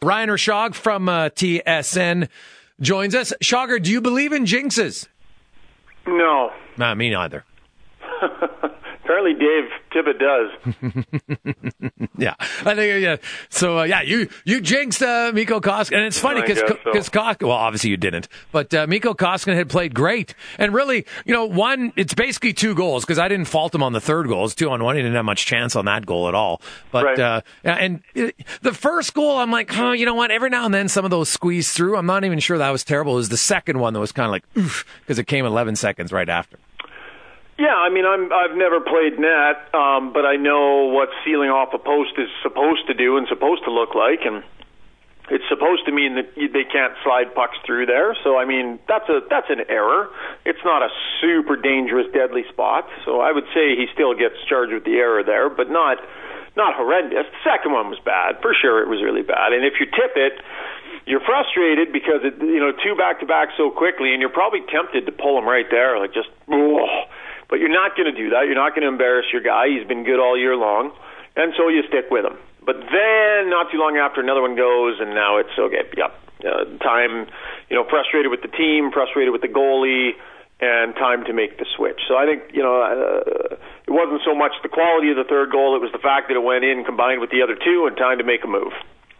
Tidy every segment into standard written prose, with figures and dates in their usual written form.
Ryan Rashog from TSN joins us. Shogger, do you believe in jinxes? No. Nah, me neither. Apparently Dave Tippett does. Yeah. I think, yeah. So, you jinxed Mikko Koskinen. And it's funny because Koskinen, well, obviously you didn't, but Mikko Koskinen had played great. And really, it's basically 2 goals because I didn't fault him on the third goal. It's 2-on-1. He didn't have much chance on that goal at all. But, right. The first goal, I'm like, you know what? Every now and then some of those squeeze through. I'm not even sure that was terrible. It was the second one that was kind of like, oof, because it came 11 seconds right after. Yeah, I mean, I've never played net, but I know what sealing off a post is supposed to do and supposed to look like, and it's supposed to mean that they can't slide pucks through there. So, I mean, that's an error. It's not a super dangerous, deadly spot. So I would say he still gets charged with the error there, but not horrendous. The second one was bad. For sure, it was really bad. And if you tip it, you're frustrated because, 2 back-to-back so quickly, and you're probably tempted to pull him right there, like just, but you're not going to do that. You're not going to embarrass your guy. He's been good all year long, and so you stick with him. But then, not too long after, another one goes, and now it's, okay, time, frustrated with the team, frustrated with the goalie, and time to make the switch. So I think, it wasn't so much the quality of the third goal, it was the fact that it went in combined with the other 2 and time to make a move.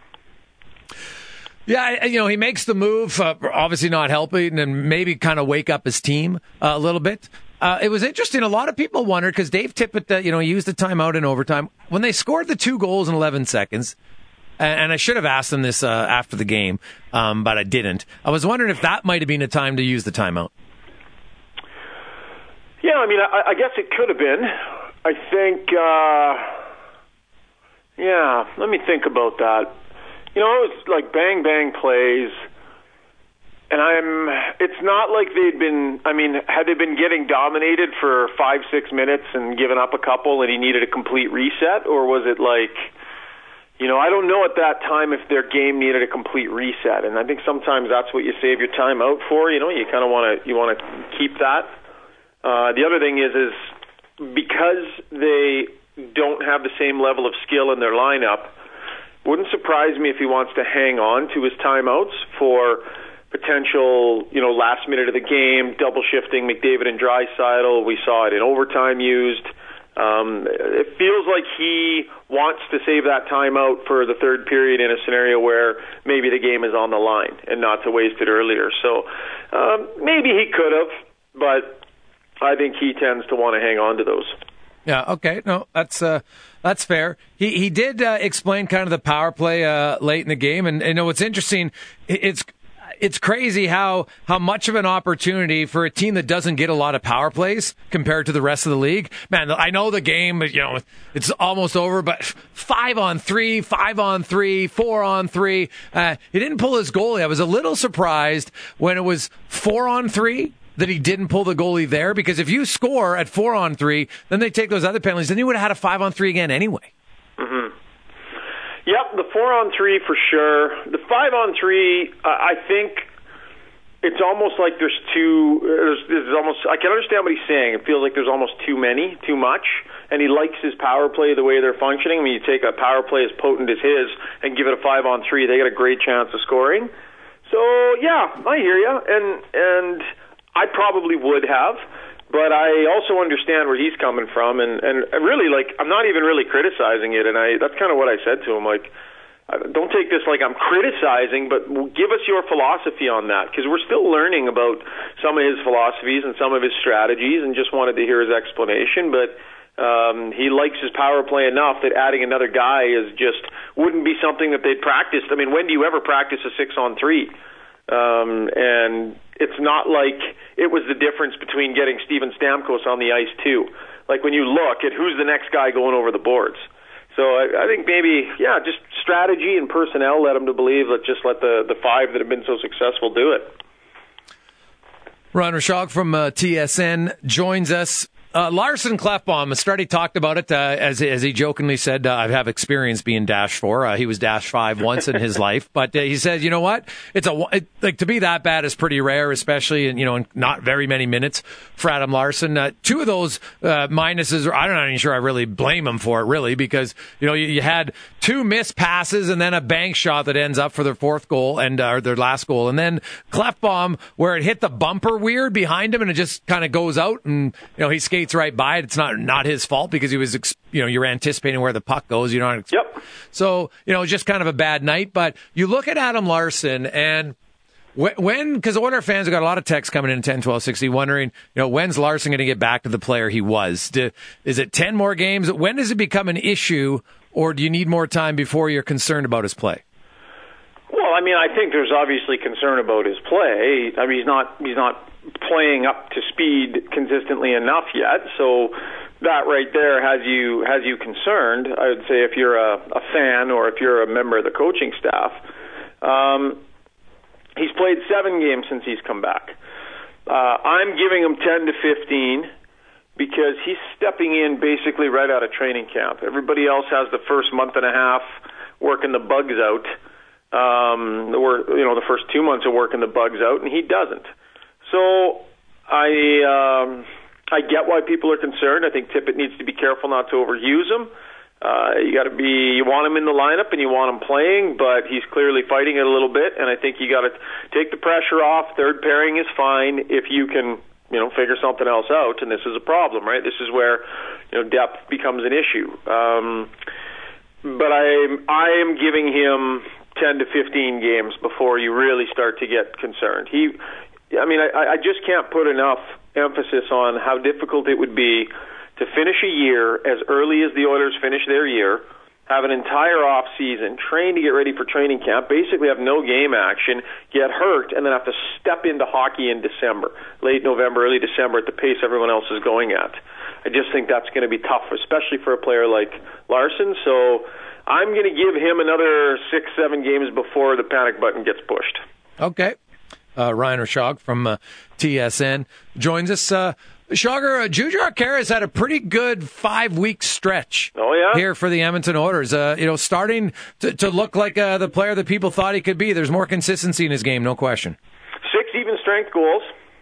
Yeah, he makes the move, obviously not helping, and maybe kind of wake up his team a little bit. It was interesting. A lot of people wondered, because Dave Tippett, he used the timeout in overtime. When they scored the 2 goals in 11 seconds, and I should have asked them this after the game, but I didn't. I was wondering if that might have been a time to use the timeout. Yeah, I mean, I guess it could have been. I think, let me think about that. It was like bang plays, and it's not like had they been getting dominated for 5-6 minutes and given up a couple and he needed a complete reset, or was it like, I don't know at that time if their game needed a complete reset, and I think sometimes that's what you save your time out for, you kind of want to keep that. The other thing is because they don't have the same level of skill in their lineup, wouldn't surprise me if he wants to hang on to his timeouts for potential, last minute of the game, double shifting McDavid and Draisaitl. We saw it in overtime used. It feels like he wants to save that timeout for the third period in a scenario where maybe the game is on the line and not to waste it earlier. So maybe he could have, but I think he tends to want to hang on to those. Yeah, okay. No, that's fair. He did explain kind of the power play late in the game, and what's interesting, it's crazy how much of an opportunity for a team that doesn't get a lot of power plays compared to the rest of the league. Man, I know the game, it's almost over, but 5-on-3, 5-on-3, 4-on-3. He didn't pull his goalie. I was a little surprised when it was 4-on-3. That he didn't pull the goalie there, because if you score at 4-on-3, then they take those other penalties, then he would have had a 5-on-3 again anyway. Mm-hmm. Yep, the 4-on-3 for sure. The 5-on-3, I think it's almost like there's almost, I can understand what he's saying. It feels like there's almost too much, and he likes his power play the way they're functioning. I mean, you take a power play as potent as his and give it a 5-on-3, they get a great chance of scoring. So, yeah, I hear you, and I probably would have, but I also understand where he's coming from, and really, I'm not even really criticizing it, and that's kind of what I said to him, don't take this like I'm criticizing, but give us your philosophy on that, because we're still learning about some of his philosophies and some of his strategies, and just wanted to hear his explanation, but he likes his power play enough that adding another guy wouldn't be something that they'd practiced. I mean, when do you ever practice a 6-on-3? And it's not like it was the difference between getting Steven Stamkos on the ice too. Like when you look at who's the next guy going over the boards. So I think maybe, just strategy and personnel led him to believe that just let the 5 that have been so successful do it. Ryan Rashog from TSN joins us. Larson Klefbom, Strutty talked about it as he jokingly said, I have experience being dash 4. He was dash 5 once in his life, but he said, you know what? To be that bad is pretty rare, especially in not very many minutes for Adam Larson. Two of those minuses, I'm not even sure I really blame him for it, really, because you had 2 missed passes and then a bank shot that ends up for their fourth goal and their last goal, and then Klefbom where it hit the bumper weird behind him and it just kind of goes out and he skates right by it. It's not his fault because he was you're anticipating where the puck goes. Yep. So it's just kind of a bad night. But you look at Adam Larson and because Oilers fans have got a lot of texts coming in 10, 12, 60 wondering when's Larson going to get back to the player he was. Is it 10 more games? When does it become an issue, or do you need more time before you're concerned about his play? Well, I think there's obviously concern about his play. He's not playing up to speed consistently enough yet, so that right there has you concerned. I would say if you're a fan or if you're a member of the coaching staff. He's played 7 games since he's come back. I'm giving him 10 to 15 because he's stepping in basically right out of training camp. Everybody else has the first month and a half working the bugs out. The first 2 months of working the bugs out, and he doesn't. So I get why people are concerned. I think Tippett needs to be careful not to overuse him. You want him in the lineup and you want him playing, but he's clearly fighting it a little bit, and I think you got to take the pressure off. Third pairing is fine if you can, figure something else out, and this is a problem, right? This is where, depth becomes an issue. But I am giving him 10 to 15 games before you really start to get concerned. I just can't put enough emphasis on how difficult it would be to finish a year as early as the Oilers finish their year, have an entire off season, train to get ready for training camp, basically have no game action, get hurt, and then have to step into hockey in December, late November, early December at the pace everyone else is going at. I just think that's going to be tough, especially for a player like Larson. So I'm going to give him another 6-7 games before the panic button gets pushed. Okay. Ryan Rishaug from TSN joins us. Shogger, Jujhar Khaira's had a pretty good 5-week stretch here for the Edmonton Oilers. Starting to look like the player that people thought he could be. There's more consistency in his game, no question. 6 even strength goals.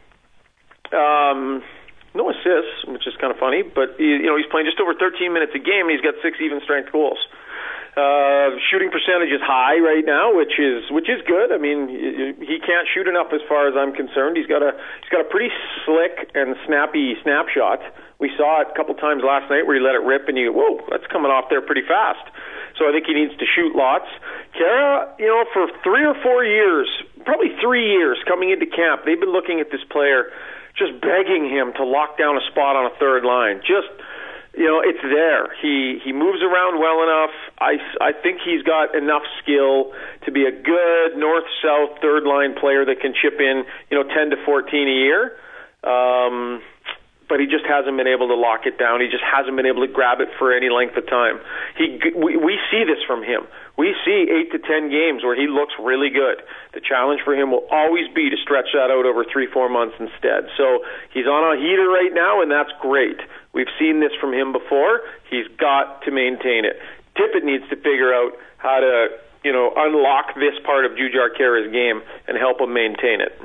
No assists, which is kind of funny, but he's playing just over 13 minutes a game, and he's got 6 even strength goals. Shooting percentage is high right now, which is good. He can't shoot enough as far as I'm concerned. He's got a pretty slick and snappy snapshot. We saw it a couple times last night where he let it rip, and you go, whoa, that's coming off there pretty fast. So I think he needs to shoot lots. Khaira, for 3 or 4 years, probably 3 years coming into camp, they've been looking at this player, just begging him to lock down a spot on a third line. It's there. He moves around well enough. I think he's got enough skill to be a good north-south third-line player that can chip in, 10 to 14 a year. But he just hasn't been able to lock it down. He just hasn't been able to grab it for any length of time. We see this from him. We see 8 to 10 games where he looks really good. The challenge for him will always be to stretch that out over 3-4 months instead. So he's on a heater right now, and that's great. We've seen this from him before. He's got to maintain it. Tippett needs to figure out how to, unlock this part of Jujhar Khaira's game and help him maintain it.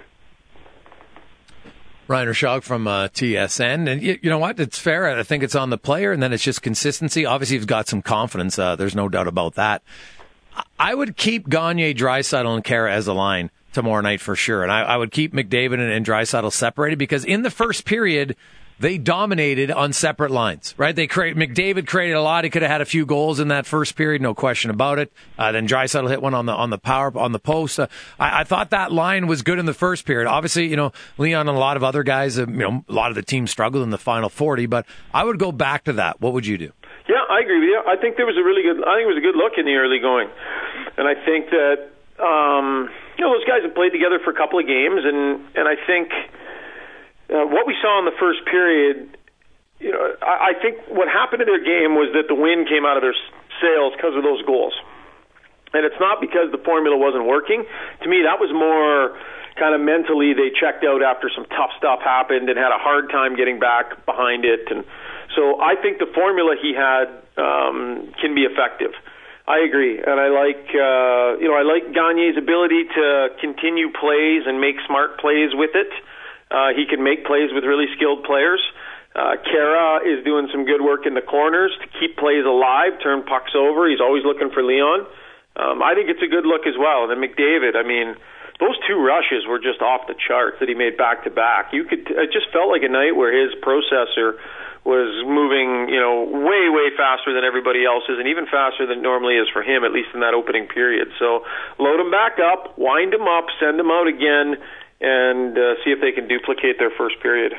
Ryan Rishaug from TSN. And you know what? It's fair. I think it's on the player, and then it's just consistency. Obviously, he's got some confidence. There's no doubt about that. I would keep Gagner, Draisaitl, and Khaira as a line tomorrow night for sure. And I would keep McDavid and Draisaitl separated because in the first period, they dominated on separate lines, right? McDavid created a lot. He could have had a few goals in that first period, no question about it. Then Draisaitl hit one on the post. I thought that line was good in the first period. Obviously, Leon and a lot of other guys, a lot of the team struggled in the final 40, but I would go back to that. What would you do? Yeah, I agree with you. I think it was a good look in the early going. And I think that, those guys have played together for a couple of games, and I think what we saw in the first period, I think what happened in their game was that the wind came out of their sails because of those goals. And it's not because the formula wasn't working. To me, that was more kind of mentally they checked out after some tough stuff happened and had a hard time getting back behind it. And so I think the formula he had can be effective. I agree, and I like Gagne's ability to continue plays and make smart plays with it. He can make plays with really skilled players. Kara is doing some good work in the corners to keep plays alive, turn pucks over. He's always looking for Leon. I think it's a good look as well. And then McDavid, I mean, those two rushes were just off the charts that he made back to back. It just felt like a night where his processor was moving, way faster than everybody else's, and even faster than it normally is for him, at least in that opening period. So load him back up, wind him up, send him out again, and see if they can duplicate their first period.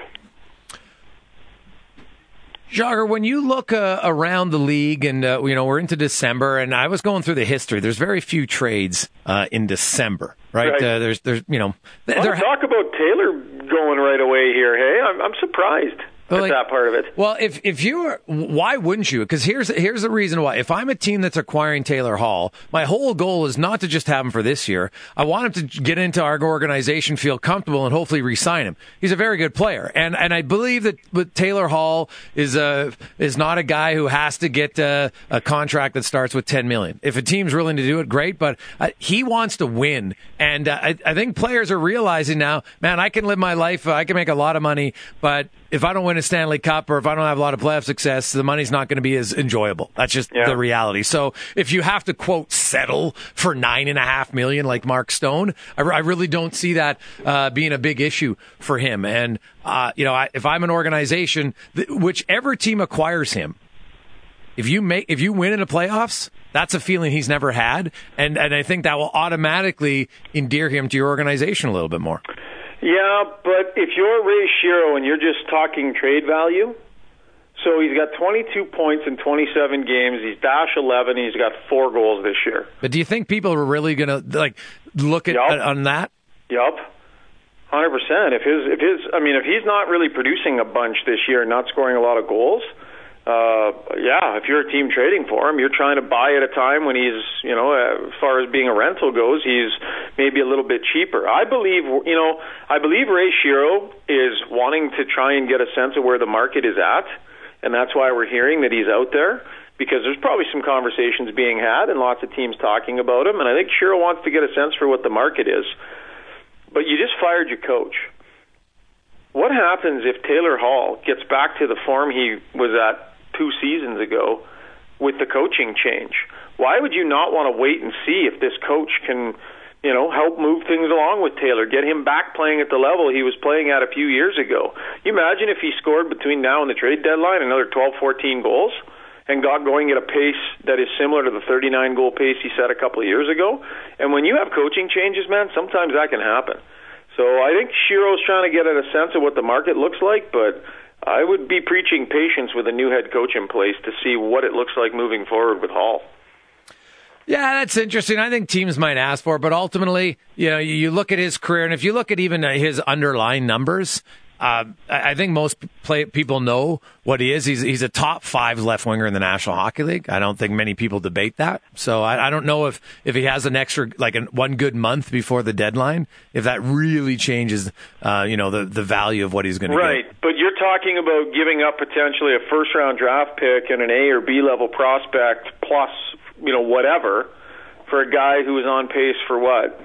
Jagger, when you look around the league, and we're into December, and I was going through the history. There's very few trades in December, right? There's talk about Taylor going right away here. Hey, I'm surprised. That's that part of it. Well, if you are, why wouldn't you? Because here's the reason why. If I'm a team that's acquiring Taylor Hall, my whole goal is not to just have him for this year. I want him to get into our organization, feel comfortable, and hopefully re-sign him. He's a very good player, and I believe that Taylor Hall is not a guy who has to get a contract that starts with $10 million. If a team's willing to do it, great. But he wants to win, and I think players are realizing now, man, I can live my life. I can make a lot of money, but if I don't win a Stanley Cup or if I don't have a lot of playoff success, the money's not going to be as enjoyable. That's just the reality. So if you have to, quote, settle for $9.5 million like Mark Stone, I really don't see that being a big issue for him. And, if I'm an organization, whichever team acquires him, if you win in the playoffs, that's a feeling he's never had. And I think that will automatically endear him to your organization a little bit more. Yeah, but if you're Ray Shero and you're just talking trade value, so he's got 22 points in 27 games, he's dash 11, he's got 4 goals this year. But do you think people are really going to look at on that? Yup. 100%. If he's not really producing a bunch this year and not scoring a lot of goals, if you're a team trading for him, you're trying to buy at a time when he's, as far as being a rental goes, he's maybe a little bit cheaper. I believe Ray Shero is wanting to try and get a sense of where the market is at, and that's why we're hearing that he's out there, because there's probably some conversations being had and lots of teams talking about him, and I think Shero wants to get a sense for what the market is. But you just fired your coach. What happens if Taylor Hall gets back to the form he was at 2 seasons ago with the coaching change? Why would you not want to wait and see if this coach can, help move things along with Taylor, get him back playing at the level he was playing at a few years ago? You imagine if he scored between now and the trade deadline another 12, 14 goals and got going at a pace that is similar to the 39-goal pace he set a couple of years ago? And when you have coaching changes, man, sometimes that can happen. So I think Shero's trying to get at a sense of what the market looks like, but I would be preaching patience with a new head coach in place to see what it looks like moving forward with Hall. Yeah, that's interesting. I think teams might ask for it, but ultimately, you look at his career, and if you look at even his underlying numbers, I think most people know what he is. He's a top 5 left winger in the National Hockey League. I don't think many people debate that. So I don't know if he has an extra, one good month before the deadline, if that really changes, the value of what he's going to get. Right, but you're talking about giving up potentially a first-round draft pick and an A or B level prospect plus, whatever, for a guy who is on pace for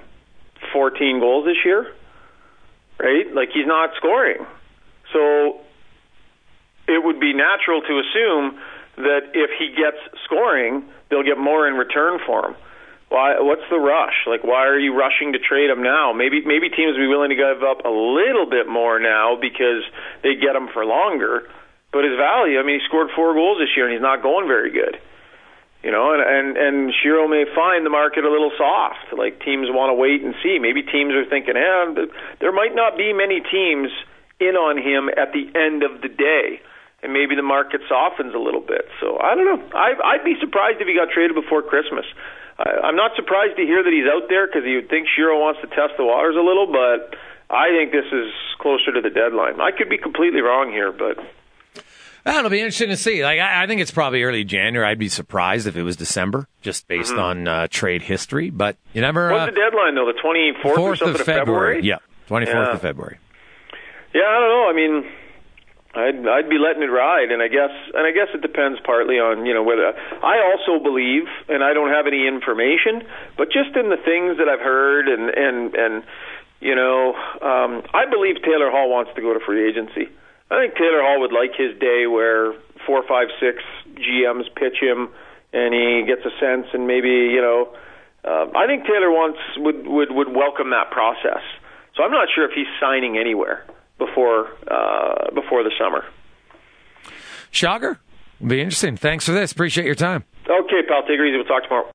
14 goals this year? Right? He's not scoring. So it would be natural to assume that if he gets scoring, they'll get more in return for him. What's the rush? Why are you rushing to trade him now? Maybe teams will be willing to give up a little bit more now because they get him for longer. But his value, he scored 4 goals this year and he's not going very good. And Shero may find the market a little soft. Teams want to wait and see. Maybe teams are thinking, there might not be many teams in on him at the end of the day, and maybe the market softens a little bit. So I don't know. I'd be surprised if he got traded before Christmas. I'm not surprised to hear that he's out there because you would think Shero wants to test the waters a little, but I think this is closer to the deadline. I could be completely wrong here, but... It'll be interesting to see. Like, I think it's probably early January. I'd be surprised if it was December, just based on trade history. But you never. What's the deadline though? The 24th or something of February? Yeah, 24th of February. Yeah, I don't know. I mean, I'd be letting it ride, and I guess it depends partly on whether. I also believe, and I don't have any information, but just in the things that I've heard, and I believe Taylor Hall wants to go to free agency. I think Taylor Hall would like his day where 4, 5, 6 GMs pitch him, and he gets a sense, and maybe I think Taylor would welcome that process. So I'm not sure if he's signing anywhere before the summer. Shocker. It'll be interesting. Thanks for this. Appreciate your time. Okay, pal. Take it easy. We'll talk tomorrow.